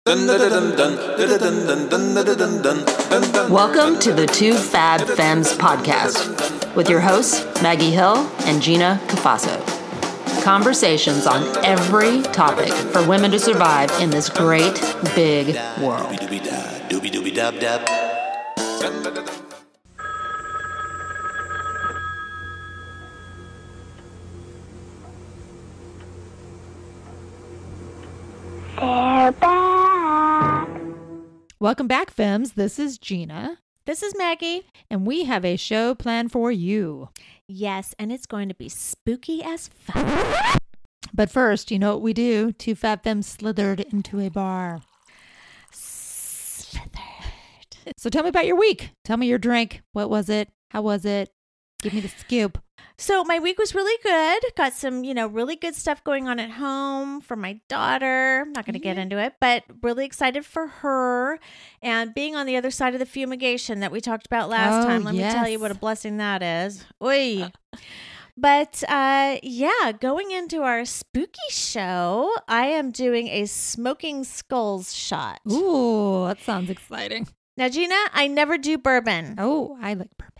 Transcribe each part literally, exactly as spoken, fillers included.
Welcome to the Two Fab Femmes podcast with your hosts, Maggie Hill and Gina Cafasso. Conversations on every topic for women to survive in this great, big world. They're back. Welcome back, Femmes. This is Gina. This is Maggie. And we have a show planned for you. Yes, and it's going to be spooky as fuck. But first, you know what we do? Two Fab Femmes slithered into a bar. Slithered. So tell me about your week. Tell me your drink. What was it? How was it? Give me the scoop. So my week was really good. Got some, you know, really good stuff going on at home for my daughter. I'm not going to get into it, but really excited for her. And being on the other side of the fumigation that we talked about last Oh, time. Let yes. me tell you what a blessing that is. Oy. But uh, yeah, going into our spooky show, I am doing a Smoking Skulls shot. Ooh, that sounds exciting. Now, Gina, I never do bourbon. Oh, I like bourbon.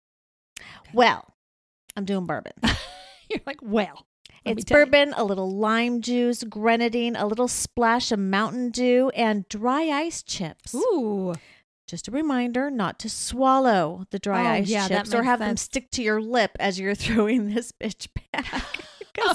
Well, I'm doing bourbon. You're like, well. let me It's tell you. bourbon, a little lime juice, grenadine, a little splash of Mountain Dew, and dry ice chips. Ooh. Just a reminder not to swallow the dry Oh, ice yeah, that chips or makes have them sense. stick to your lip as you're throwing this bitch back.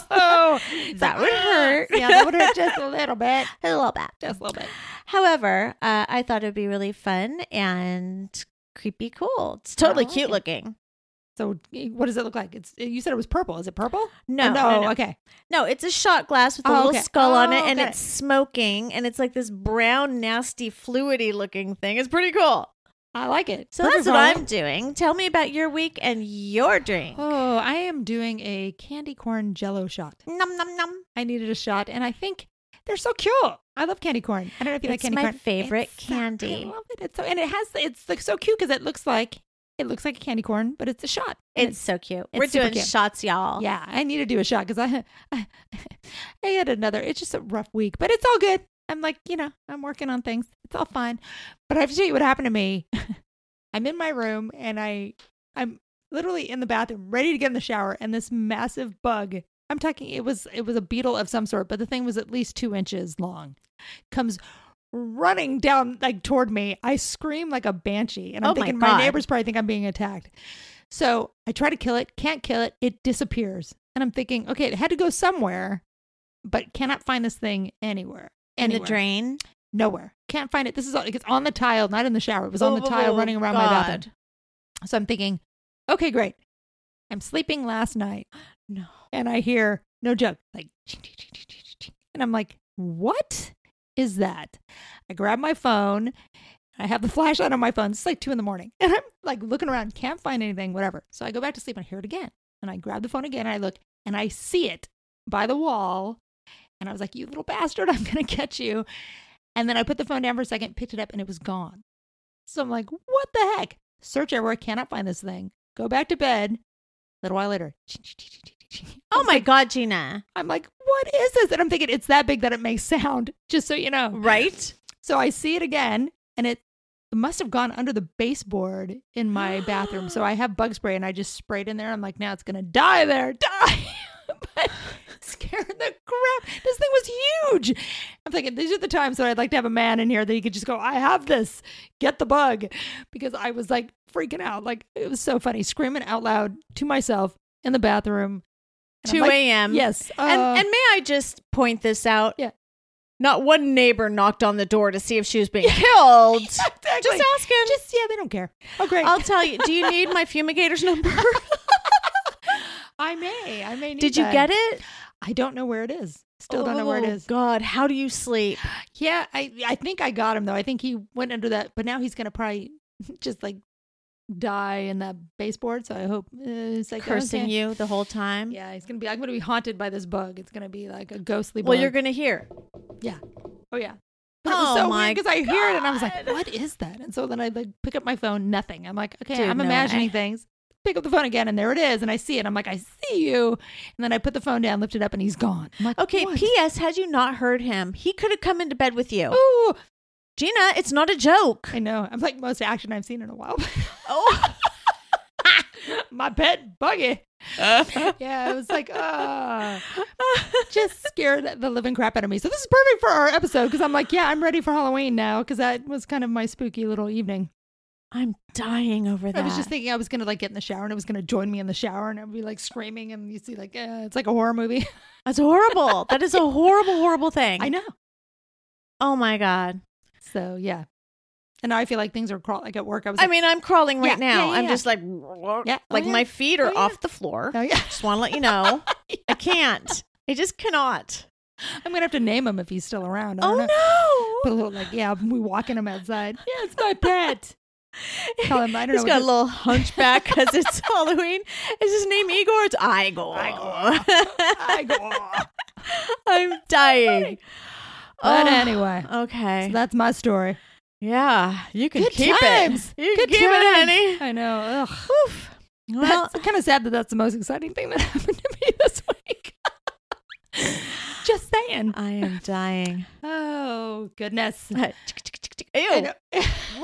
Oh, That would hurt. Yeah, that would hurt just a little bit. A little bit. Just a little bit. However, uh, I thought it would be really fun and creepy cool. It's totally I like cute it. looking. So what does it look like? It's You said it was purple. Is it purple? No, Oh, no, no. Okay. No, it's a shot glass with a Oh, little okay. skull on it, Oh, and got it's smoking, and it's like this brown, nasty, fluidy looking thing. It's pretty cool. I like it. So Perfect that's what for I'm doing. Tell me about your week and your drink. Oh, I am doing a candy corn jello shot. Nom nom nom. I needed a shot, and I think they're so cute. I love candy corn. I don't know if you like It's candy my corn. favorite It's so- candy. I love it. It's so, and it has it's like so cute because it looks like it looks like a candy corn, but it's a shot. And It's so cute. it's We're super doing cute. shots, y'all. yeah. I need to do a shot because I, I I had another. It's just a rough week, but it's all good. I'm like you know I'm working on things. It's all fine. But I have to tell you what happened to me. I'm in my room and I I'm literally in the bathroom ready to get in the shower, and this massive bug, I'm talking it was it was a beetle of some sort, but the thing was at least two inches long, comes running down like toward me. I scream like a banshee, and I'm Oh my thinking my, God. neighbors probably think I'm being attacked. So I try to kill it, can't kill it, it disappears. And I'm thinking, okay, it had to go somewhere, but cannot find this thing anywhere. In the Anywhere. drain. Nowhere. Can't find it. This is all, it's on the tile, not in the shower. It was on the Oh, tile running around my God. bathroom. So I'm thinking, okay, great. I'm sleeping last night No. and I hear, no joke, like, ching, ching, ching, ching, ching, ching. And I'm like, what is that? I grab my phone. I have the flashlight on my phone. It's like two in the morning. And I'm like looking around, can't find anything, whatever. So I go back to sleep and I hear it again. And I grab the phone again and I look and I see it by the wall. And I was like, you little bastard, I'm going to catch you. And then I put the phone down for a second, picked it up, and it was gone. So I'm like, what the heck? Search everywhere, cannot find this thing. Go back to bed. A little while later. I Oh was my like- God, Gina. I'm like, what is this? And I'm thinking it's that big that it makes sound, just so you know. Right? So I see it again, and it, it must have gone under the baseboard in my bathroom. So I have bug spray, and I just sprayed in there. I'm like, now it's going to die there. Die. But scared the crap. This thing was huge. I'm thinking these are the times that I'd like to have a man in here that he could just go, I have this. Get the bug. Because I was like freaking out. Like it was so funny. Screaming out loud to myself in the bathroom. And I'm two like, a.m. Yes. Uh, And, and may I just point this out? Yeah. Not one neighbor knocked on the door to see if she was being killed. exactly. Just asking. Just, yeah, they don't care. Oh, great. I'll tell you. Do you need my fumigator's number? I may. I may need Did you that. get it? I don't know where it is. Still don't know where it Oh, is. God, how do you sleep? Yeah, I I think I got him though. I think he went under that, but now he's gonna probably just like die in that baseboard. So I hope uh, it's like Cursing okay. you the whole time? Yeah, he's gonna be. I'm gonna be haunted by this bug. It's gonna be like a ghostly bug. Well, you're going to hear. Yeah. Oh yeah. But it was Oh, so my weird because I hear it and I was like, God. what is that? And so then I like pick up my phone, nothing. I'm like, okay, Dude, I'm no imagining way. things. pick up the phone again, and there it is, and I see it. I'm like, I see you. And then I put the phone down, lift it up, and he's gone. I'm like, Okay, what? P S Had you not heard him, he could have come into bed with you. Ooh, Gina, it's not a joke. I know. I'm like most action I've seen in a while. Oh. My pet buggy. Yeah, it was like, uh, just scared the living crap out of me. So this is perfect for our episode because I'm like, yeah, I'm ready for Halloween now because that was kind of my spooky little evening. I'm dying over that. I was just thinking I was going to like get in the shower and it was going to join me in the shower and I'd be like screaming and you see like, uh, it's like a horror movie. That's horrible. That is a horrible, horrible thing. I know. Oh my God. So yeah. And now I feel like things are crawling. Like at work, I was like, I mean, I'm crawling right Yeah, now. yeah, yeah, I'm yeah. just like, Yeah. like Oh, yeah. my feet are Oh, yeah. off the floor. oh yeah, Just want to let you know. I can't. I just cannot. I'm going to have to name him if he's still around. I Oh don't know. Put no. a little like, yeah, we walking him outside. Yeah, it's my pet. Tell him, I don't He's know. got what a little hunchback because it's Halloween. Is his name Igor? It's Igor. I go. I'm dying. But Oh, anyway, Okay. so that's my story. Yeah, you can Good keep times. it. You Good can keep times. it, honey. I know. Ugh. Oof. Well, That's kind of sad that that's the most exciting thing that happened to me this week. Just saying. I am dying. Oh, goodness. Ew. I know.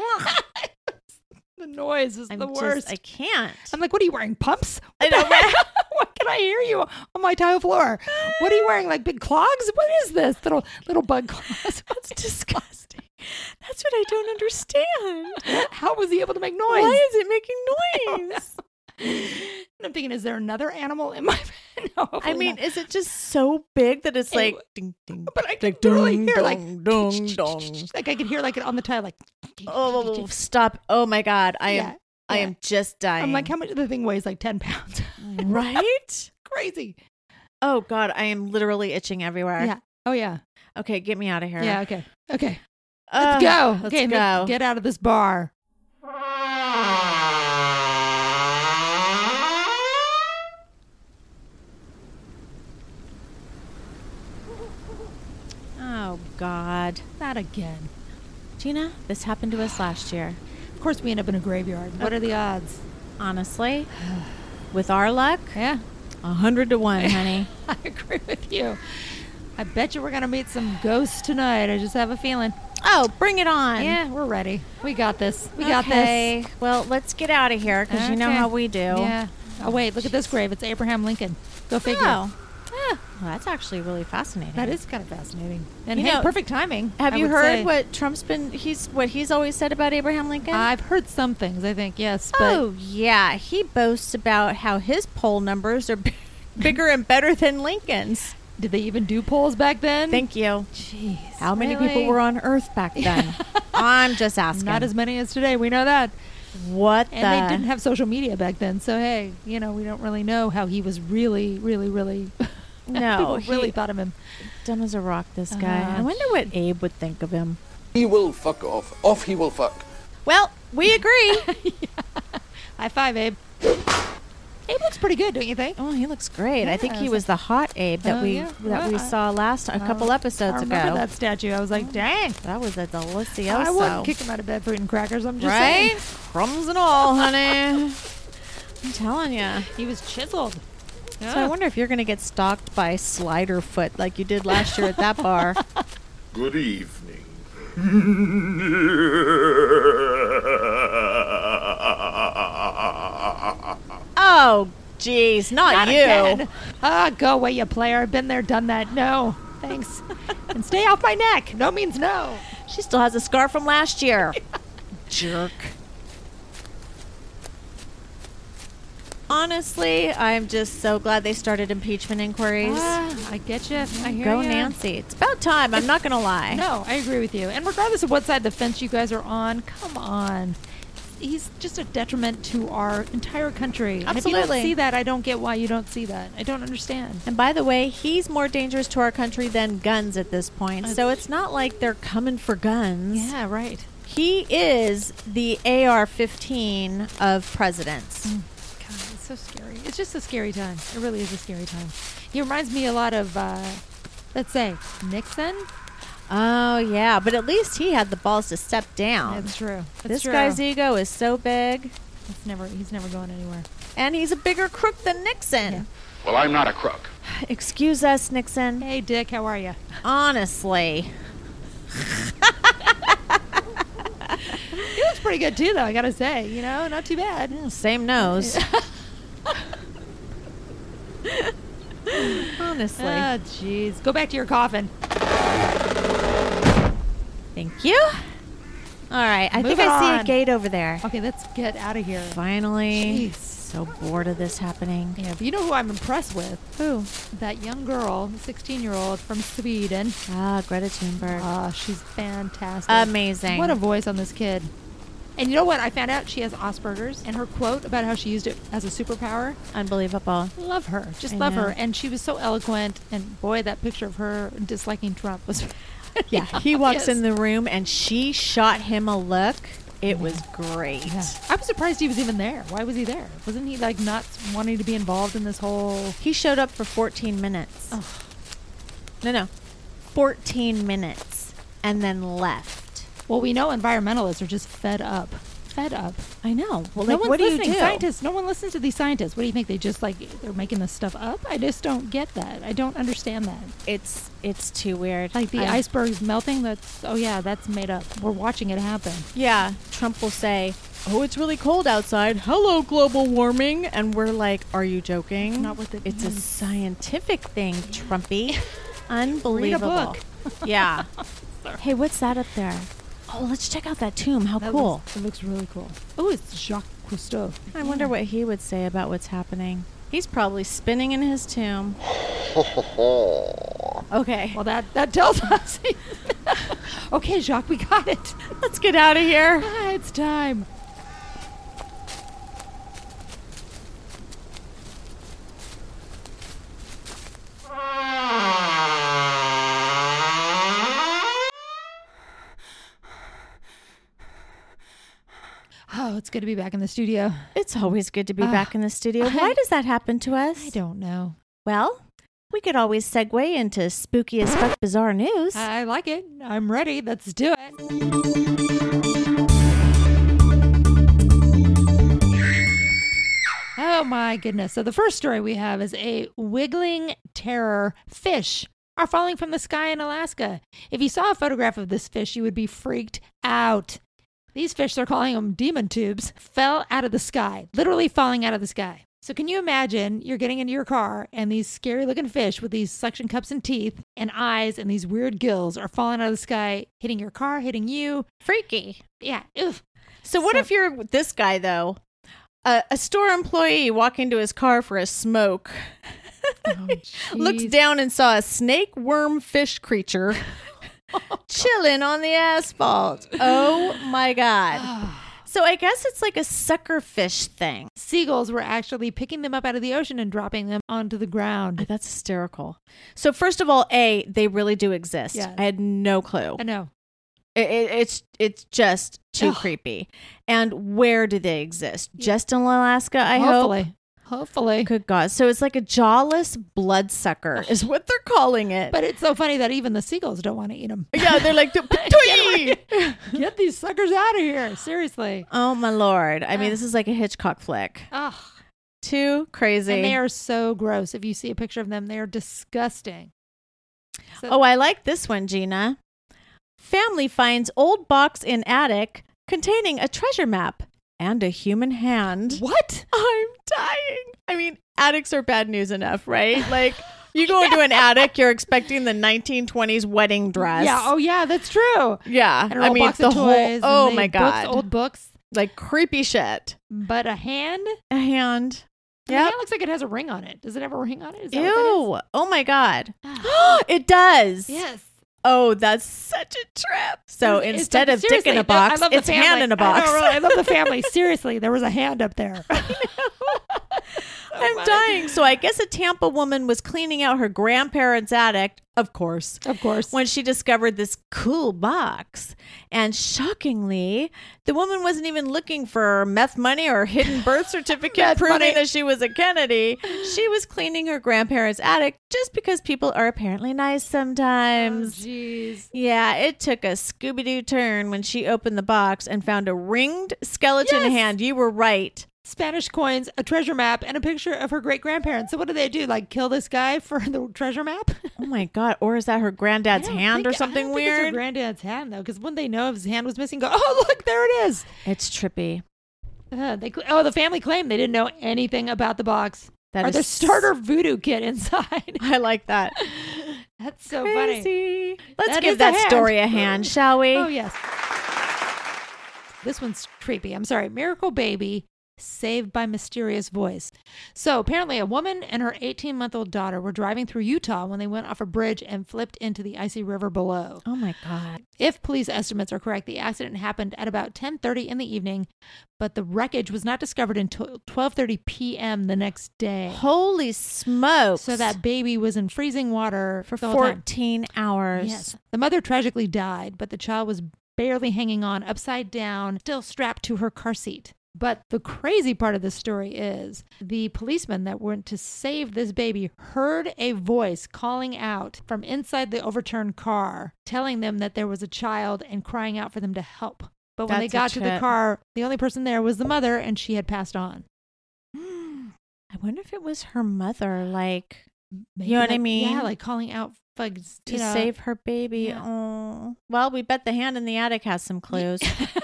The noise is I'm the just, worst. I can't. I'm like, what are you wearing? Pumps? I know. What can I hear you on my tile floor? What are you wearing? Like big clogs? What is this? Little little bug claws. That's disgusting. That's what I don't understand. How was he able to make noise? Why is it making noise? And I'm thinking, is there another animal in my bed? No, I hopefully mean, not. is it just so big that it's It like w- ding ding? But I can Like literally dong, hear like dong, dong, dong. like I could hear like it on the tile like. Oh, stop! Oh my God, I am, Yeah, I yeah. am just dying. I'm like, how much? The thing weighs like ten pounds. right? Crazy. Oh God, I am literally itching everywhere. Yeah. Oh yeah. Okay, get me out of here. Yeah. Okay. Okay. Uh, Let's go. Let's okay. go. Let's get out of this bar. Oh God, Not again. Gina, this happened to us last year. Of course, we end up in a graveyard. What are the odds? Honestly, with our luck, Yeah. a hundred to one, honey. I agree with you. I bet you we're gonna meet some ghosts tonight. I just have a feeling. Oh, bring it on. Yeah, we're ready. We got this. We got okay. this. Well, let's get out of here because you know Okay. how we do. Yeah. Oh wait, look at this grave. It's Abraham Lincoln. Go figure. Oh. Ah, well, that's actually really fascinating. That is kind of fascinating. And You hey, know, perfect timing. Have I you would heard say. what Trump's been? He's what he's always said about Abraham Lincoln. I've heard some things. I think yes, but oh yeah, he boasts about how his poll numbers are b- bigger and better than Lincoln's. did they even do polls back then? Thank you. Jeez. How many really? people were on Earth back then? I'm just asking. Not as many as today. We know that. what And the? they didn't have social media back then. So hey, you know, we don't really know how he was really, really, really. No, people he- really thought of him. dumb as a rock. This guy. Uh, I wonder what Abe would think of him. He will fuck off. Off he will fuck. Well, we agree. High five, Abe. Abe looks pretty good, don't you think? Oh, he looks great. I think Yeah, he I was was the hot Abe that Oh, we yeah. that we Well, I- saw last a couple episodes I remember ago. that statue. I was like, dang. That was a delicioso. I wouldn't kick him out of bed for eating crackers. I'm just right? saying. Crumbs and all, honey. I'm telling you. He was chiseled. So I wonder if you're going to get stalked by Sliderfoot like you did last year at that bar. Good evening. Oh, jeez, not, Not you. again. Ah, go away, you player. I've been there, done that. No, thanks. And stay off my neck. No means no. She still has a scar from last year. Jerk. Honestly, I'm just so glad they started impeachment inquiries. Ah, I get you. I hear Go ya. Nancy. It's about time. I'm not going to lie. No, I agree with you. And regardless of what side of the fence you guys are on, come on. He's just a detriment to our entire country. And if you Absolutely. don't see that, I don't get why you don't see that. I don't understand. And by the way, he's more dangerous to our country than guns at this point. So it's not like they're coming for guns. Yeah, right. He is the A R fifteen of presidents. God, it's so scary. It's just a scary time. It really is a scary time. He reminds me a lot of, uh, let's say, Nixon. Oh, yeah. But at least he had the balls to step down. That's true. That's this true. guy's ego is so big. It's never. He's never going anywhere. And he's a bigger crook than Nixon. Yeah. Well, I'm not a crook. Excuse us, Nixon. Hey, Dick, how are you? Honestly. He looks pretty good too, though. I gotta say, you know, not too bad. Same nose. Honestly. Oh, jeez. Go back to your coffin. Thank you. All right. I Move think I see on. a gate over there. Okay, let's get out of here. Finally. Jeez. So bored of this happening. Yeah, but you know who I'm impressed with? Who? That young girl, sixteen-year-old from Sweden. Ah, Greta Thunberg. Ah, she's fantastic. Amazing. What a voice on this kid. And you know what? I found out she has Asperger's, and her quote about how she used it as a superpower. Unbelievable. Love her. Just I love know. her. And she was so eloquent. And boy, that picture of her disliking Trump was. Yeah, he walks Yes. in the room and she shot him a look. It was great. Yeah. I was surprised he was even there. Why was he there? Wasn't he like not wanting to be involved in this whole? He showed up for fourteen minutes. Oh. No, no. fourteen minutes and then left. Well, we know environmentalists are just fed up. Fed up. I know. Well, no like, one's what do you listening. do? Scientists. No one listens to these scientists. What do you think? They just like they're making this stuff up? I just don't get that. I don't understand that. It's it's too weird. Like the I- iceberg's melting. That's oh yeah, that's made up. We're watching it happen. Yeah, Trump will say, "Oh, it's really cold outside. Hello, global warming." And we're like, "Are you joking? Not what it It's a means. scientific thing, Trumpy." Unbelievable. book. Yeah. Hey, what's that up there? Oh, let's check out that tomb. How That cool. looks- it looks really cool. Oh, it's Jacques Cousteau. I wonder what he would say about what's happening. He's probably spinning in his tomb. Okay. Well, that that tells us. Okay, Jacques, we got it. Let's get out of here. Ah, it's time. Oh, it's good to be back in the studio. It's always good to be Ah, back in the studio. I- Why does that happen to us? I don't know. Well, we could always segue into spooky as fuck bizarre news. I like it. I'm ready. Let's do it. Oh my goodness. So the first story we have is a wiggling terror fish are falling from the sky in Alaska. If you saw a photograph of this fish, you would be freaked out. These fish, they're calling them demon tubes, fell out of the sky, literally falling out of the sky. So can you imagine you're getting into your car and these scary looking fish with these suction cups and teeth and eyes and these weird gills are falling out of the sky, hitting your car, hitting you. Freaky. Yeah. Ugh. So what So- if you're this guy though? A, a store employee walking to his car for a smoke. Oh, Looks jeez. down and saw a snake worm fish creature chilling on the asphalt. Oh my God. So I guess it's like a sucker fish thing. Seagulls were actually picking them up out of the ocean and dropping them onto the ground. That's hysterical. So first of all, A, they really do exist. Yeah. I had no clue. I know. It, it, it's it's just too Ugh. creepy. And where do they exist? Just in Alaska, I hope. Hopefully. Hopefully. Good God. So it's like a jawless bloodsucker is what they're calling it. But it's so funny that even the seagulls don't want to eat them. yeah, they're like, "Patooey!" Get these suckers out of here. Seriously. Oh my Lord. I mean, Ugh. this is like a Hitchcock flick. Ugh. Too crazy. And they are so gross. If you see a picture of them, they are disgusting. So, Oh, I like this one, Gina. Family finds old box in attic containing a treasure map and a human hand. what? I'm dying. I mean, attics are bad news enough, right? Like, you go into an attic, you're expecting the nineteen twenties wedding dress. Yeah. Oh, yeah. That's true. yeah. And an I old mean, box the of whole. toys. and Oh they- my books, God. old books. Like creepy shit. But a hand? A hand. The Yeah. hand looks like it has a ring on it. Does it have a ring on it? Is that what that is? Ew. Oh my God. Ah. It does. Yes. Oh, that's such a trip. So It's- instead it's- of dick in seriously, a box, I love the it's family. hand in a box. I, know, really, I love the family. Seriously, there was a hand up there. I'm dying. So I guess a Tampa woman was cleaning out her grandparents' attic, of course, Of course. when she discovered this cool box. And shockingly, the woman wasn't even looking for meth money or hidden birth certificate Meth proving money. that she was a Kennedy. She was cleaning her grandparents' attic just because people are apparently nice sometimes. Jeez. Yeah, it took a Scooby-Doo turn when she opened the box and found a ringed skeleton Yes. hand. You were right. Spanish coins, a treasure map, and a picture of her great-grandparents. So what do they do? Like kill this guy for the treasure map? Oh my God. Or is that her granddad's I don't hand think- or something I don't think it's her weird? granddad's hand, though, because wouldn't they know if his hand was missing? Go, oh, look, there it is. It's trippy. Uh, they cl- oh, the family claimed they didn't know anything about the box That or is the starter voodoo kit inside. I like that. That's so funny. Crazy. Let's That give is a that hand. story a hand, shall we? Oh, yes. This one's creepy. I'm sorry. Miracle Baby saved by mysterious voice. So apparently a woman and her eighteen-month-old daughter were driving through Utah when they went off a bridge and flipped into the icy river below. Oh my God. If police estimates are correct, the accident happened at about ten thirty in the evening, but the wreckage was not discovered until twelve thirty p.m. the next day. Holy smokes. So that baby was in freezing water for the whole time. fourteen hours. Yes. The mother tragically died, but the child was barely hanging on, upside down, still strapped to her car seat. But the crazy part of the story is the policeman that went to save this baby heard a voice calling out from inside the overturned car, telling them that there was a child and crying out for them to help. But when That's they a got to the trip. car, the only person there was the mother, and she had passed on. I wonder if it was her mother, like, Maybe you know what I like- mean? Yeah, like calling out for, to you know, save her baby. Yeah. Oh, well, we bet the hand in the attic has some clues.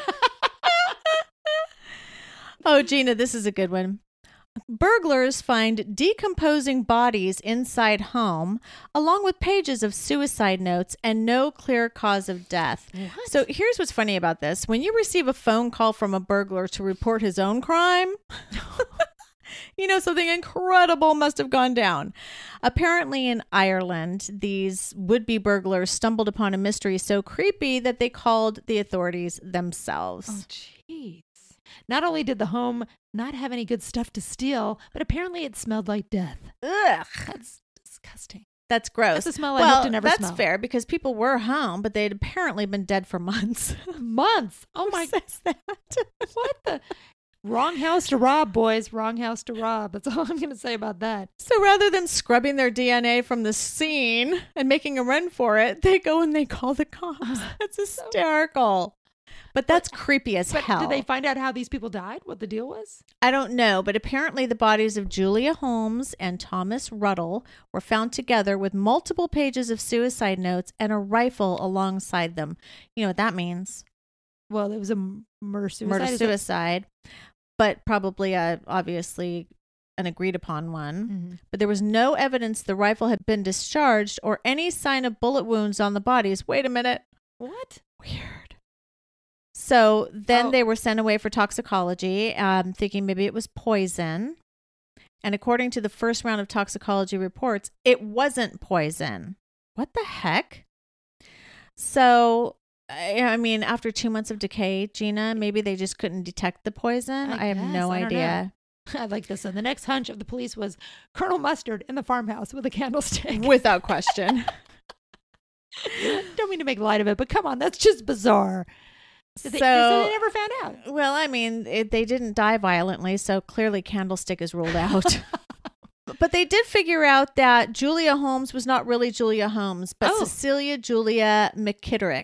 Oh, Gina, this is a good one. Burglars find decomposing bodies inside home, along with pages of suicide notes and no clear cause of death. What? So here's what's funny about this. When you receive a phone call from a burglar to report his own crime, you know, something incredible must have gone down. Apparently in Ireland, these would-be burglars stumbled upon a mystery so creepy that they called the authorities themselves. Oh, jeez. Not only did the home not have any good stuff to steal, but apparently it smelled like death. Ugh. That's disgusting. That's gross. That's a smell I well, hope to never that's smell. fair because people were home, but they'd apparently been dead for months. Months. Oh Who my says that? What the? Wrong house to rob, boys. Wrong house to rob. That's all I'm going to say about that. So rather than scrubbing their D N A from the scene and making a run for it, they go and they call the cops. That's hysterical. But that's creepy as But hell. did they find out how these people died? What the deal was? I don't know, but apparently the bodies of Julia Holmes and Thomas Ruddle were found together with multiple pages of suicide notes and a rifle alongside them. You know what that means? Well, it was a m- murder suicide. Murder Is that- suicide, but probably a, obviously an agreed upon one. Mhm. But there was no evidence the rifle had been discharged or any sign of bullet wounds on the bodies. Wait a minute. What? Weird. So then Oh. they were sent away for toxicology, um, thinking maybe it was poison. And according to the first round of toxicology reports, it wasn't poison. What the heck? So, I I mean, after two months of decay, Gina, maybe they just couldn't detect the poison. I, I have guess. no I don't idea. I like this one. The next hunch of the police was Colonel Mustard in the farmhouse with a candlestick. Without question. Don't mean to make light of it, but come on, that's just bizarre. Did they, So- so they never found out. Well, I mean, it, they didn't die violently, so clearly candlestick is ruled out. But they did figure out that Julia Holmes was not really Julia Holmes, but Oh. Cecilia Julia McKitterick.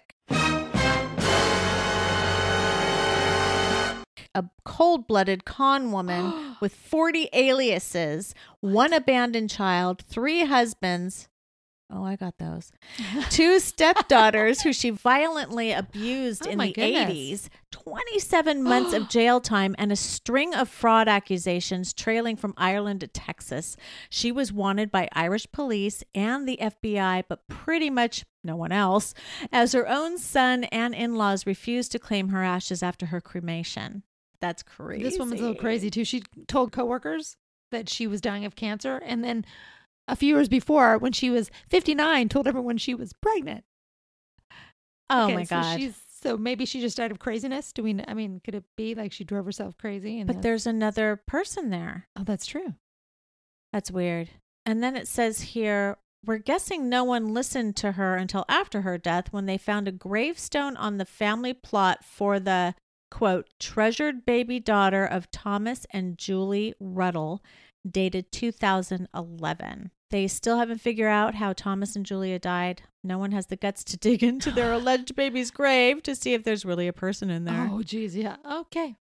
A cold-blooded con woman with forty aliases, one abandoned child, three husbands. Oh, I got those. Two stepdaughters who she violently abused Oh, in my the goodness. eighties, twenty-seven months of jail time, and a string of fraud accusations trailing from Ireland to Texas. She was wanted by Irish police and the F B I, but pretty much no one else, as her own son and in-laws refused to claim her ashes after her cremation. That's crazy. This woman's a little crazy too. She told coworkers that she was dying of cancer, and then a few years before, when she was fifty-nine, told everyone she was pregnant. Oh Okay, my so God. she's so maybe she just died of craziness. Do we? kn- I mean, could it be like she drove herself crazy? And But then- there's another person there. oh, that's true. That's weird. And then it says here, we're guessing no one listened to her until after her death when they found a gravestone on the family plot for the, quote, treasured baby daughter of Thomas and Julie Ruddle, dated two thousand eleven. They still haven't figured out how Thomas and Julia died. No one has the guts to dig into their alleged baby's grave to see if there's really a person in there. Oh, geez, yeah. Okay.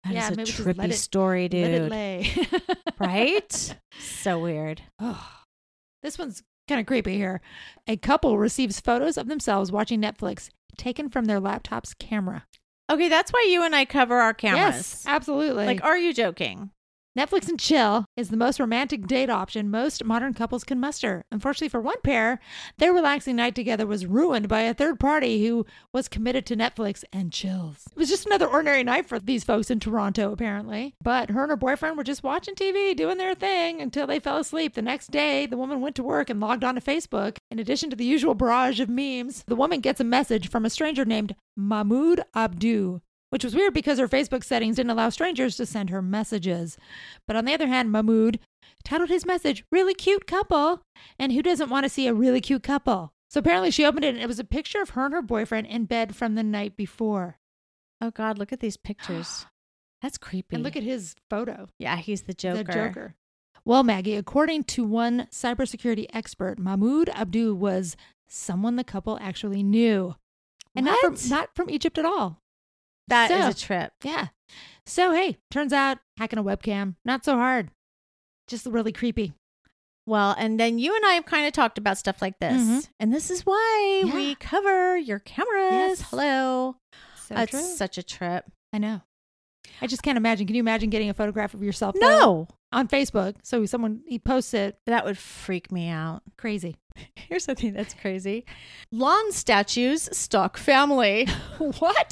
That yeah, is a maybe just let trippy it- story, Let it dude. lay. Right? So weird. Oh, this one's kind of creepy here. A couple receives photos of themselves watching Netflix taken from their laptop's camera. Okay, that's why you and I cover our cameras. Yes, absolutely. Like, are you joking? Netflix and chill is the most romantic date option most modern couples can muster. Unfortunately for one pair, their relaxing night together was ruined by a third party who was committed to Netflix and chills. It was just another ordinary night for these folks in Toronto, apparently. But her and her boyfriend were just watching T V, doing their thing until they fell asleep. The next day, the woman went to work and logged on to Facebook. In addition to the usual barrage of memes, the woman gets a message from a stranger named Mahmoud Abdu, which was weird because her Facebook settings didn't allow strangers to send her messages. But on the other hand, Mahmoud titled his message, "Really Cute Couple." And who doesn't want to see a really cute couple? So apparently she opened it and it was a picture of her and her boyfriend in bed from the night before. Oh, God, look at these pictures. That's creepy. And look at his photo. Yeah, he's the Joker. The Joker. Well, Maggie, according to one cybersecurity expert, Mahmoud Abdu was someone the couple actually knew. And not What? from, not from Egypt at all. That is So- a trip. Yeah. So, hey, turns out hacking a webcam, not so hard. Just really creepy. Well, and then you and I have kind of talked about stuff like this. Mhm. And this is why Yeah. we cover your cameras. Yes. Hello. So That's true. such a trip. I know. I just can't imagine. Can you imagine getting a photograph of yourself though, No, on Facebook? So someone, he posts it. that would freak me out. Crazy. Here's something that's crazy. Lawn statues stalk family. What?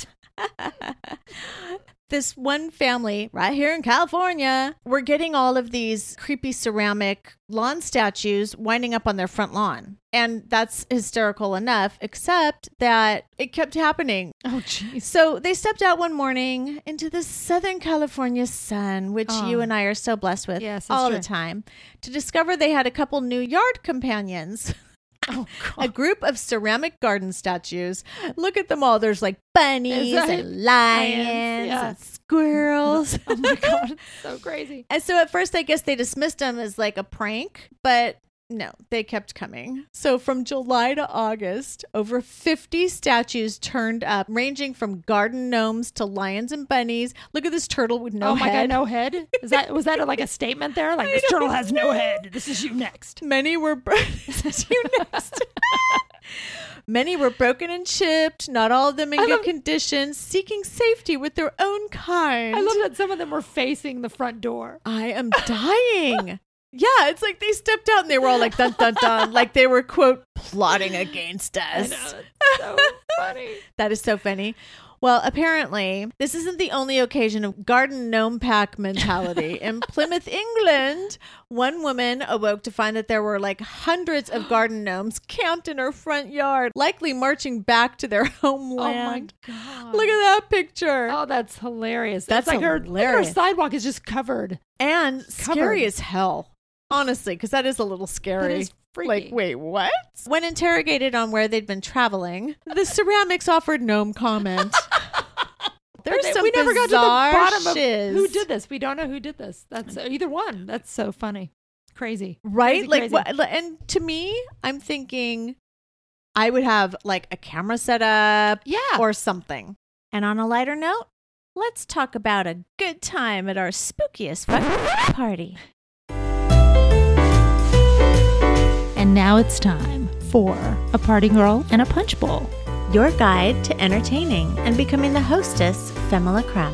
This one family right here in California, we're getting all of these creepy ceramic lawn statues winding up on their front lawn. And that's hysterical enough, except that it kept happening. Oh, jeez. So they stepped out one morning into the Southern California sun, which Oh. you and I are so blessed with Yes, that's all true. the time, to discover they had a couple new yard companions. Oh, A God. group of ceramic garden statues. Look at them all. There's like bunnies Is that- and lions yeah. and squirrels. Oh, my God. It's so crazy. And so at first, I guess they dismissed them as like a prank, but no, they kept coming. So from July to August, over fifty statues turned up, ranging from garden gnomes to lions and bunnies. Look at this turtle with no oh, my head. God. No head? Is that, was that like a statement there? Like, I this turtle don't has no head. This is you next. Many were bro- This is you next. Many were broken and chipped, not all of them in I good love- condition, seeking safety with their own kind. I love that some of them were facing the front door. I am dying. Yeah, it's like they stepped out and they were all like dun dun dun, like they were quote plotting against I us. know. It's so funny. That is so funny. Well, apparently, this isn't the only occasion of garden gnome pack mentality. In Plymouth, England, one woman awoke to find that there were like hundreds of garden gnomes camped in her front yard, likely marching back to their homeland. Oh, my God. Look at that picture. Oh, that's hilarious. That's it's like her, like her hilarious. sidewalk is just covered. And Covered. scary as hell. Honestly, because that is a little scary. That is freaky. Like, wait, what? When interrogated on where they'd been traveling, the ceramics offered no comment. There's But some we never got to the bizarre bottom of shiz. who did this. We don't know who did this. That's either one. That's so funny. Crazy. Right? Crazy, like, crazy. what? And to me, I'm thinking I would have like a camera set up Yeah. or something. And on a lighter note, let's talk about a good time at our spookiest fucking party. And now it's time for a party girl and a punch bowl. Your guide to entertaining and becoming the hostess, Femela Creme.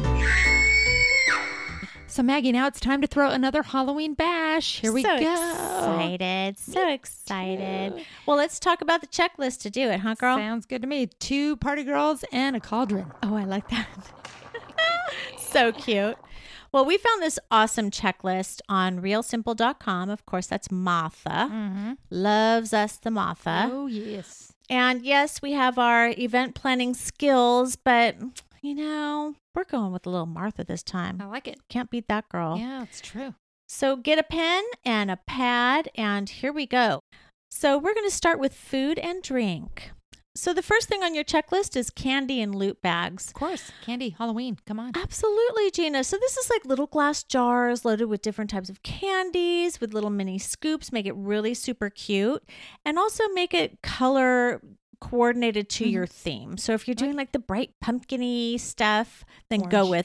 So Maggie, now it's time to throw another Halloween bash. Here we so go. excited. So excited. Well, let's talk about the checklist to do it, huh, girl? Sounds good to me. Two party girls and a cauldron. Oh, I like that. So cute. Well, we found this awesome checklist on real simple dot com. Of course, that's Martha. Mm-hmm. Loves us, the Martha. Oh, yes. And yes, we have our event planning skills, but, you know, we're going with a little Martha this time. I like it. Can't beat that girl. Yeah, it's true. So get a pen and a pad, and here we go. So we're going to start with food and drink. So the first thing on your checklist is candy and loot bags. Of course. Candy, Halloween. Come on. Absolutely, Gina. So this is like little glass jars loaded with different types of candies with little mini scoops. Make it really super cute, and also make it color coordinated to Mhm. your theme. So if you're doing like the bright pumpkin-y stuff, then go Orange. with it.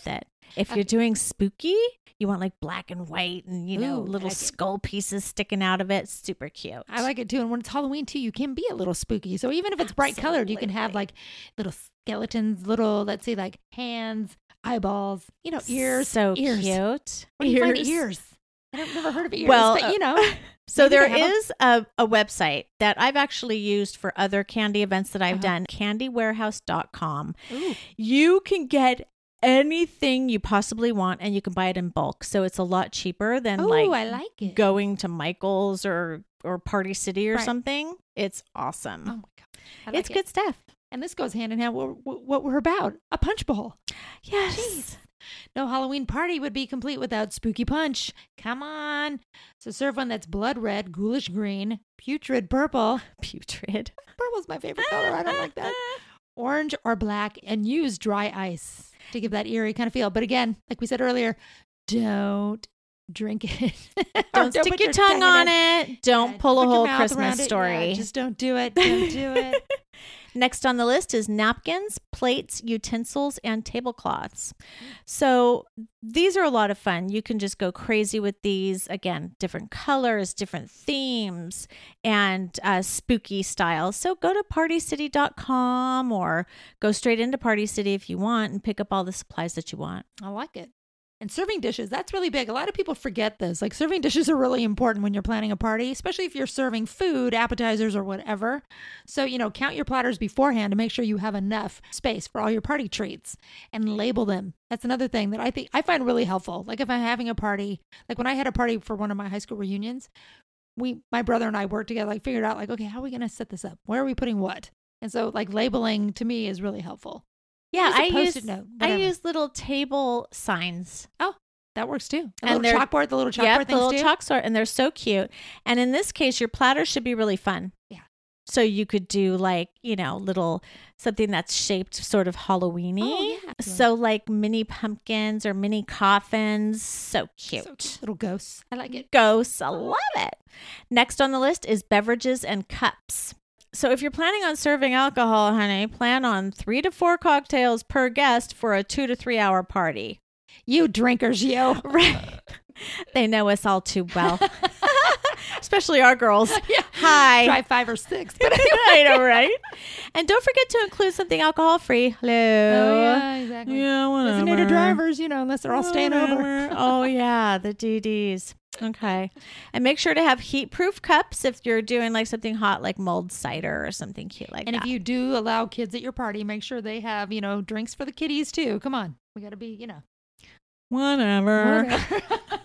If you're doing spooky, you want like black and white and, you know, Ooh, I little like it. skull pieces sticking out of it. Super cute. I like it too. And when it's Halloween too, you can be a little spooky. So even if it's bright colored, you can have Absolutely. like little skeletons, little, let's say like hands, eyeballs, you know, ears. So ears. cute. Where do you find ears? I don't never heard of ears, Well, but you know. So Maybe there they have 'em. is a, a website that I've actually used for other candy events that I've Uh-huh. done, candy warehouse dot com. Ooh. You can get anything you possibly want and you can buy it in bulk. So it's a lot cheaper than Oh, like, I like it. going to Michael's or or Party City or Right. something. It's awesome. Oh my god, I like it's it. good stuff. And this goes hand in hand with with what we're about: a punch bowl. Yes. Jeez. No Halloween party would be complete without spooky punch. Come on. So serve one that's blood red, ghoulish green, putrid purple. Putrid. Purple's my favorite color. I don't like that. Orange or black, and use dry ice to give that eerie kind of feel. But again, like we said earlier, don't drink it. Or Don't stick put your tongue in on it. Don't Yeah, pull a put your whole mouth around Christmas it. story. Yeah, just don't do it. Don't do it. Next on the list is napkins, plates, utensils, and tablecloths. So these are a lot of fun. You can just go crazy with these. Again, different colors, different themes, and uh, spooky styles. So go to party city dot com or go straight into Party City if you want and pick up all the supplies that you want. I like it. And serving dishes, that's really big. A lot of people forget this. Like serving dishes are really important when you're planning a party, especially if you're serving food, appetizers, or whatever. So, you know, count your platters beforehand to make sure you have enough space for all your party treats and label them. That's another thing that I think I find really helpful. Like if I'm having a party, like when I had a party for one of my high school reunions, we, my brother and I worked together, like figured out like, okay, how are we going to set this up? Where are we putting what? And so like labeling to me is really helpful. Yeah, Use a I Post-it use note, I whatever. use little table signs. Oh, that works too. The And little they're- chalkboard, the little chalkboard Yep, the things little too. chalk sort, and they're so cute. And in this case, your platter should be really fun. Yeah. So you could do like, you know, little something that's shaped sort of Halloweeny. Oh, yeah. So like mini pumpkins or mini coffins. So cute. So cute. Little ghosts. I like it. Ghosts. I love it. Next on the list is beverages and cups. So if you're planning on serving alcohol, honey, plan on three to four cocktails per guest for a two to three hour party. You drinkers, you. Right. They know us all too well. Especially our girls. Yeah. Hi. Try five or six. But I know, right? And don't forget to include something alcohol free. Hello. Oh, yeah, exactly. Yeah, whatever. Designated drivers, you know, unless they're all staying over. Whatever. Oh, yeah, the D Ds. Okay. And make sure to have heat-proof cups if you're doing like something hot like mulled cider or something cute like And that. if you do allow kids at your party, make sure they have, you know, drinks for the kiddies too. Come on. We got to be, you know. Whatever. whatever.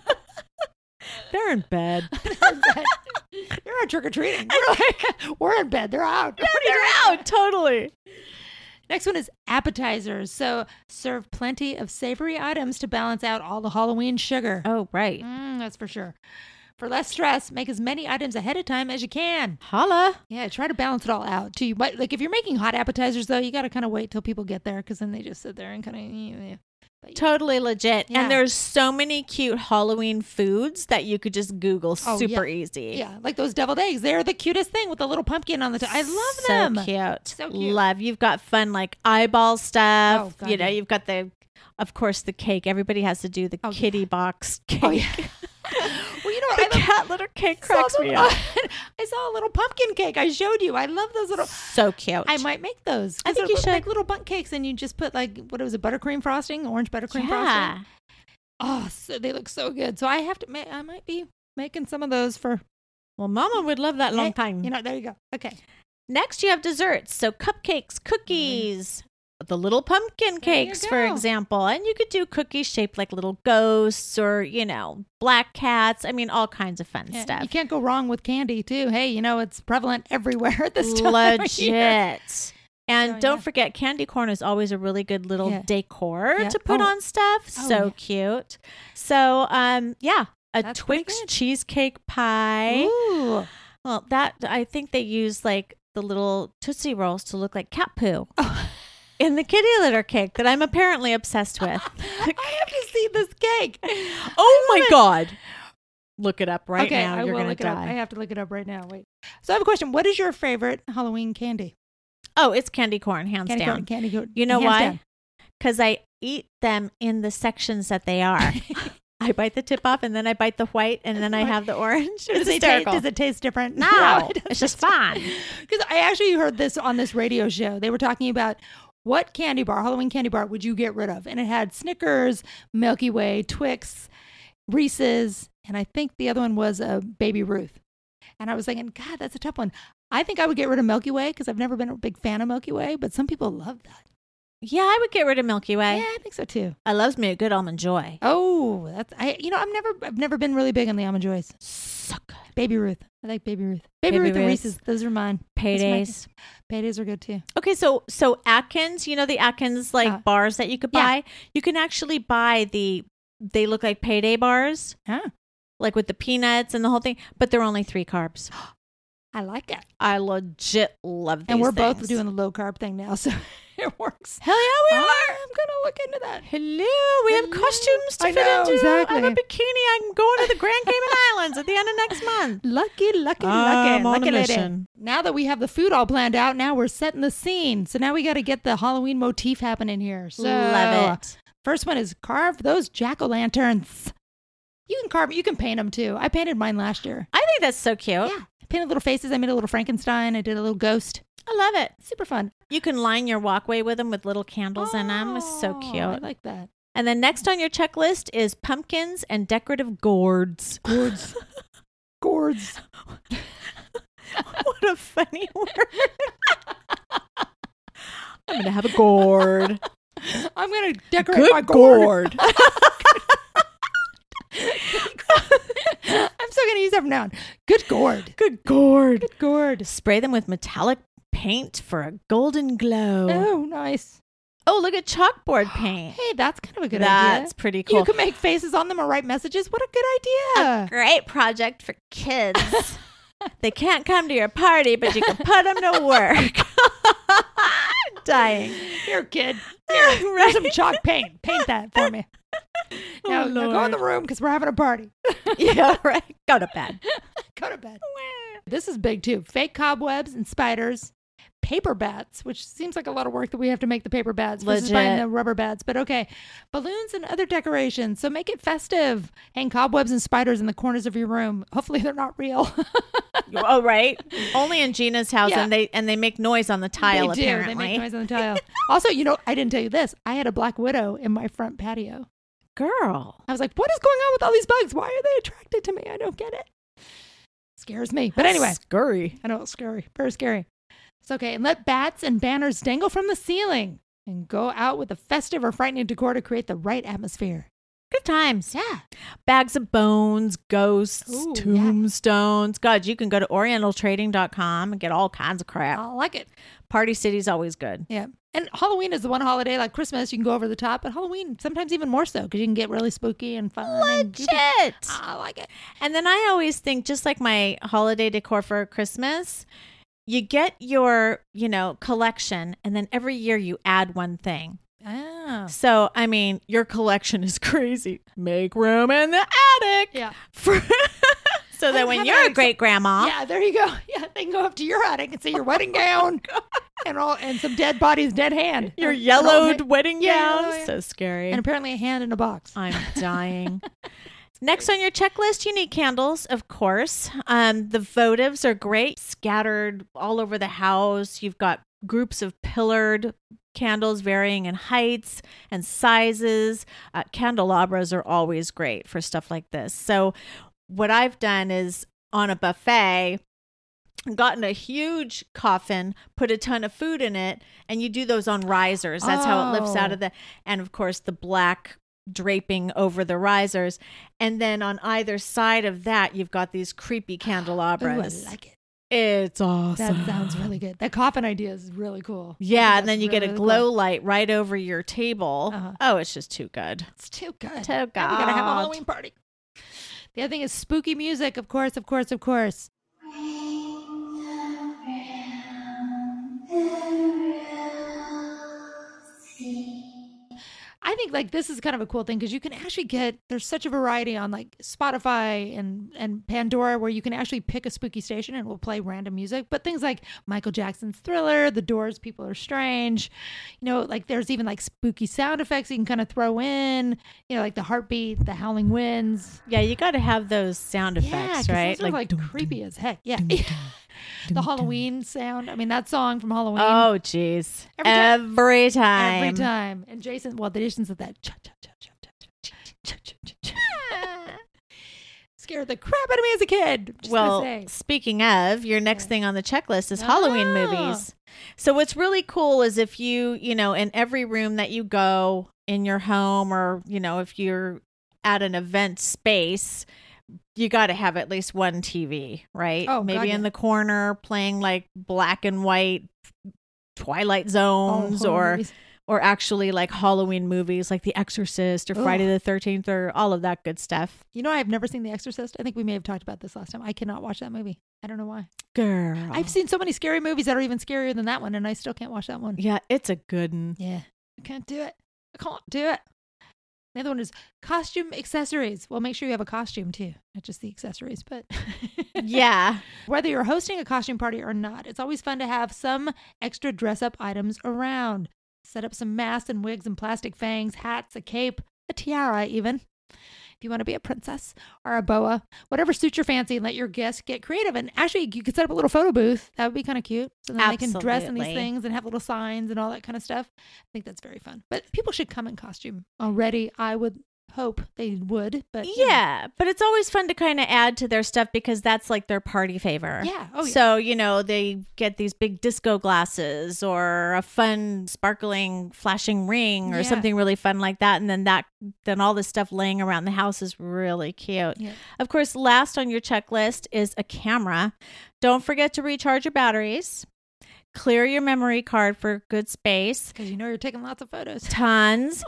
They're in bed. You're out trick-or-treating. We're, like, we're in bed. They're out. Yeah, they're out. Totally. Next one is appetizers. So serve plenty of savory items to balance out all the Halloween sugar. Oh, right. Mm, that's for sure. For less stress, make as many items ahead of time as you can. Holla. Yeah, try to balance it all out too. But like if you're making hot appetizers though, you got to kind of wait till people get there because then they just sit there and kind of. Yeah. But, Totally legit. Yeah. And there's so many cute Halloween foods that you could just Google Oh, super yeah. easy. yeah, like those deviled eggs. They're the cutest thing with the little pumpkin on the top. I love so them. Cute. So cute. Love. You've got fun like eyeball stuff. Oh, God, you know, yeah. you've got the, of course, the cake. Everybody has to do the Oh, yeah. kitty box cake. Oh, yeah. Well, you know what? The I love- cat litter cake I saw cracks them- me up. I saw a little pumpkin cake. I showed you. I love those little. So cute. I might make those. I 'Cause think they're you should. Like little bundt cakes, and you just put like what was it, buttercream frosting, orange buttercream yeah. frosting. Oh, so they look so good. So I have to. Ma- I might be making some of those for Well, Mama would love that long Hey, time. You know, there you go. Okay. Next, you have desserts. So cupcakes, cookies, the little pumpkin There you cakes, for go. example. And you could do cookies shaped like little ghosts or, you know, black cats. I mean, all kinds of fun Yeah, stuff. You can't go wrong with candy too. Hey, you know it's prevalent everywhere at this time. of year. Legit. And So, don't yeah. forget, candy corn is always a really good little Yeah. decor Yeah. to put Oh. on stuff. Oh, so yeah. cute. So, um, yeah, a That's pretty Twix good. cheesecake pie. Ooh. Well, that I think they use like the little Tootsie Rolls to look like cat poo Oh. in the kitty litter cake that I'm apparently obsessed with. I have to see this cake. Oh I my love it. God. Look it up right okay, now. I You're will going look to it up. I die. have to look it up right now. Wait. So I have a question. What is your favorite Halloween candy? Oh, it's candy corn, hands Candy down. corn, candy corn. You know hands why? down. because I eat them in the sections that they are. I bite the tip off and then I bite the white and then I have the orange. It's Does it, taste, hysterical. does it taste different? No, it's just fun. Because I actually heard this on this radio show. They were talking about what candy bar, Halloween candy bar, would you get rid of? And it had Snickers, Milky Way, Twix, Reese's, and I think the other one was a uh, Baby Ruth. And I was thinking, God, that's a tough one. I think I would get rid of Milky Way because I've never been a big fan of Milky Way, but some people love that. Yeah, I would get rid of Milky Way. Yeah, I think so too. I loves me a good Almond Joy. Oh, that's I. You know, I've never, I've never been really big on the Almond Joys. So good. Baby Ruth, I like Baby Ruth. Baby, Baby Ruth and Ruths. Reese's, those are mine. Paydays. Paydays are good too. Okay, so so Atkins, you know the Atkins like Uh, bars that you could yeah. buy? You can actually buy the, they look like Payday bars, Huh. like with the peanuts and the whole thing, but they're only three carbs. I like it. I legit love these And we're things. both doing the low carb thing now, so it works. Hell yeah, we I'm are. gonna look into that. Hello, we have Hello. costumes to I fit know, into. exactly. I have a bikini. I'm going to the Grand Cayman Islands at the end of next month. Lucky, lucky, I'm lucky, on lucky a lady. mission. Now that we have the food all planned out, now we're setting the scene. So now we got to get the Halloween motif happening here. So Love it. First one is carve those jack-o'-lanterns. You can carve, you can paint them too. I painted mine last year. I think that's so cute. Yeah, I painted little faces. I made a little Frankenstein. I did a little ghost. I love it. Super fun. You can line your walkway with them with little candles in them. It's so Oh, cute. I like that. And then next on your checklist is pumpkins and decorative gourds. Gourds. Gourds. What a funny word. I'm going to have a gourd. I'm gonna decorate Good my gourd. gourd. I'm still gonna use that from now on. Good gourd. Good gourd. Good gourd. Spray them with metallic paint for a golden glow. Oh, nice. Oh, look at chalkboard paint. Hey, that's kind of a good That's idea. pretty cool. You can make faces on them or write messages. What a good idea. Great project for kids. They can't come to your party, but you can put them to work. I'm dying. Here, kid. Here, here's some chalk paint. Paint that for me. Now, Oh, now go in the Lord. room because we're having a party. Yeah, right. Go to bed. Go to bed. This is big too. Fake cobwebs and spiders. Paper bats, which seems like a lot of work that we have to make the paper bats versus Legit. buying the rubber bats. But okay, balloons and other decorations. So make it festive. Hang cobwebs and spiders in the corners of your room. Hopefully they're not real. Oh, right. Only in Gina's house, Yeah. and they and they make noise on the tile. they do. Apparently, They make noise on the tile. Also, you know, I didn't tell you this. I had a black widow in my front patio. Girl. I was like, what is going on with all these bugs? Why are they attracted to me? I don't get it. Scares me. But anyway, scurry. I know it's scary. Very scary. It's okay. And let bats and banners dangle from the ceiling and go out with a festive or frightening decor to create the right atmosphere. Good times. Yeah. Bags of bones, ghosts, Ooh, yeah. tombstones. God, you can go to oriental trading dot com and get all kinds of crap. I like it. Party City's always good. Yeah. And Halloween is the one holiday like Christmas you can go over the top, but Halloween sometimes even more so because you can get really spooky and fun. and goofy. Legit. I like it. And then I always think, just like my holiday decor for Christmas, you get your, you know, collection, and then every year you add one thing. Ah. So, I mean, your collection is crazy. Make room in the attic. Yeah. For so that don't when have you're an a attic, great grandma, Yeah, there you go. Yeah, they can go up to your attic and see your wedding gown and all and some dead body's dead hand. your And all- yellowed wedding Yeah, gown. yeah. So scary. And apparently a hand in a box. I'm dying. Next on your checklist, you need candles, of course. Um, the votives are great, scattered all over the house. You've got groups of pillared candles varying in heights and sizes. Uh, candelabras are always great for stuff like this. So what I've done is on a buffet, gotten a huge coffin, put a ton of food in it, and you do those on risers. That's how it lifts out Oh. of the, and of course the black draping over the risers. And then on either side of that, you've got these creepy Ooh, candelabras. I like it. It's awesome. That sounds really good. That coffin idea is really cool. I Yeah, think and then that's you get a really, glow really cool. light right over your table. Uh-huh. Oh, it's just too good. It's too good. Too Now we gotta have a God. Halloween party. The other thing is spooky music, of course, of course, of course. I think like this is kind of a cool thing because you can actually get, there's such a variety on like Spotify and, and Pandora where you can actually pick a spooky station and it will play random music. But things like Michael Jackson's Thriller, The Doors' People Are Strange, you know, like there's even like spooky sound effects you can kind of throw in, you know, like the heartbeat, the howling winds. Yeah, you got to have those sound effects, Yeah, 'cause right? those are like, creepy as heck. Yeah. The Halloween sound. I mean, that song from Halloween. Oh, jeez. Every time. Every time. Every time. And Jason, well, the Jason's at that. Cha, cha, cha, cha, cha, cha, cha, cha, cha. Scared the crap out of me as a kid. Just Well, gonna say. speaking of, your next thing on the checklist is Ah. Halloween movies. So what's really cool is if you, you know, in every room that you go in your home or, you know, if you're at an event space, you got to have at least one T V, right? Oh, maybe God, in yeah. the corner playing like black and white Twilight Oh, Zones horror or movies. or actually like Halloween movies like The Exorcist or Ugh. Friday the thirteenth or all of that good stuff. You know, I've never seen The Exorcist. I think we may have talked about this last time. I cannot watch that movie. I don't know why. Girl. I've seen so many scary movies that are even scarier than that one, and I still can't watch that one. Yeah, it's a good one. Yeah. I can't do it. I can't do it. The other one is costume accessories. Well, make sure you have a costume too, not just the accessories, but Yeah. whether you're hosting a costume party or not, it's always fun to have some extra dress up items around. Set up some masks and wigs and plastic fangs, hats, a cape, a tiara even. If you want to be a princess or a boa, whatever suits your fancy, and let your guests get creative. And actually, you could set up a little photo booth. That would be kind of cute. So then they can dress in these Absolutely. things and have little signs and all that kind of stuff. I think that's very fun. But people should come in costume already. I would hope they would. But you know. Yeah, but it's always fun to kind of add to their stuff because that's like their party favor. Yeah. Oh, yeah. So, you know, they get these big disco glasses or a fun sparkling flashing ring or Yeah. something really fun like that. And then that, then all this stuff laying around the house is really cute. Yeah. Of course, last on your checklist is a camera. Don't forget to recharge your batteries. Clear your memory card for good space. Because you know you're taking lots of photos. Tons.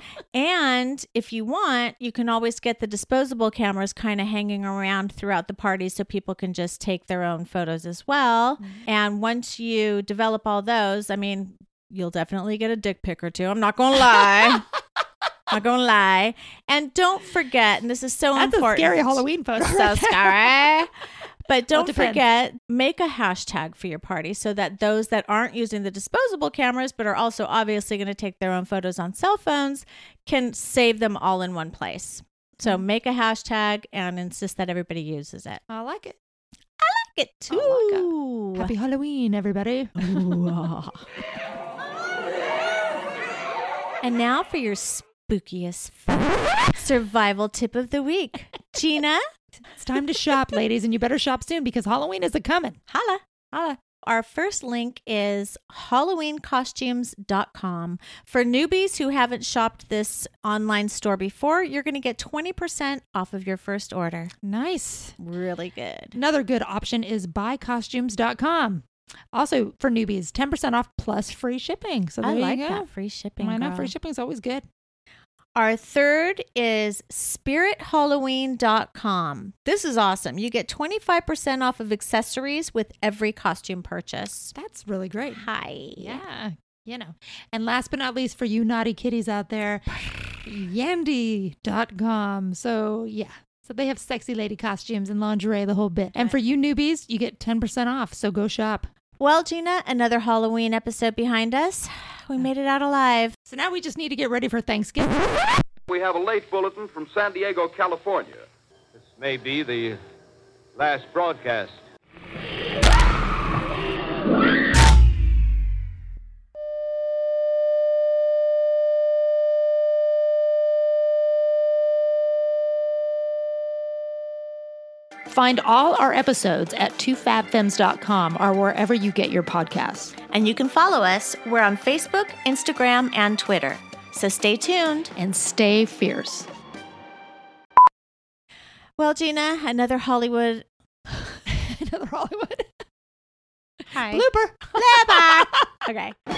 And if you want, you can always get the disposable cameras kind of hanging around throughout the party so people can just take their own photos as well. Mm-hmm. And once you develop all those, I mean, you'll definitely get a dick pic or two. I'm not going to lie. Not going to lie. And don't forget, and this is so That's important. a scary Halloween photo. So right there. scary. But Well, don't it depends. forget, make a hashtag for your party so that those that aren't using the disposable cameras, but are also obviously going to take their own photos on cell phones, can save them all in one place. So Mm-hmm. make a hashtag and insist that everybody uses it. I like it. Get I like Happy Halloween, everybody. And now for your spookiest survival tip of the week. Gina, It's time to shop, ladies, and you better shop soon because Halloween is a coming. holla. Holla. Our first link is halloween costumes dot com. For newbies who haven't shopped this online store before, you're going to get twenty percent off of your first order. Nice. Really good. Another good option is buy costumes dot com. Also, for newbies, ten percent off plus free shipping. So there I like you go. that free shipping. I know, girl. free shipping is always good. Our third is spirit halloween dot com. This is awesome. You get twenty-five percent off of accessories with every costume purchase. That's really great. Hi. Yeah. You know. And last but not least, for you naughty kitties out there, yandy dot com. So, yeah. So they have sexy lady costumes and lingerie, the whole bit. And for you newbies, you get ten percent off. So go shop. Well, Gina, another Halloween episode behind us. We made it out alive. So now we just need to get ready for Thanksgiving. We have a late bulletin from San Diego, California. This may be the last broadcast. Find all our episodes at two fab femmes dot com or wherever you get your podcasts. And you can follow us. We're on Facebook, Instagram, and Twitter. So stay tuned. And stay fierce. Well, Gina, another Hollywood. Another Hollywood. Hi. Blooper. Blooper. Okay.